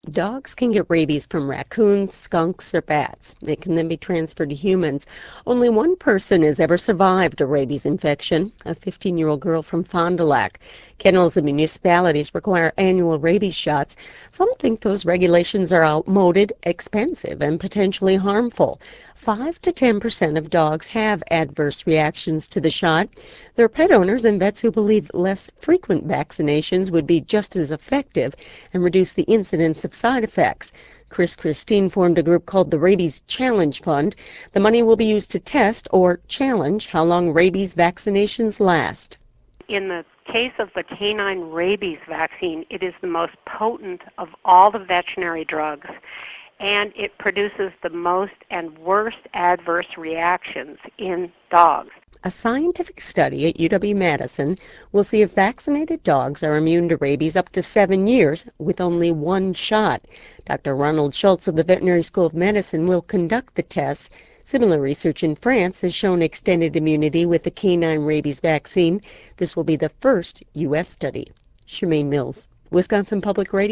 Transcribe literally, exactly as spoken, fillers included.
Dogs can get rabies from raccoons, skunks, or bats. It can then be transferred to humans. Only one person has ever survived a rabies infection, a fifteen-year-old girl from Fond du Lac. Kennels and municipalities require annual rabies shots. Some think those regulations are outmoded, expensive, and potentially harmful. Five to ten percent of dogs have adverse reactions to the shot. There are pet owners and vets who believe less frequent vaccinations would be just as effective and reduce the incidence of side effects. Chris Christine formed a group called the Rabies Challenge Fund. The money will be used to test or challenge how long rabies vaccinations last. In the case of the canine rabies vaccine, it is the most potent of all the veterinary drugs, and it produces the most and worst adverse reactions in dogs. A scientific study at U W-Madison will see if vaccinated dogs are immune to rabies up to seven years with only one shot. Doctor Ronald Schultz of the Veterinary School of Medicine will conduct the tests. Similar research in France has shown extended immunity with the canine rabies vaccine. This will be the first U S study. Shemaine Mills, Wisconsin Public Radio.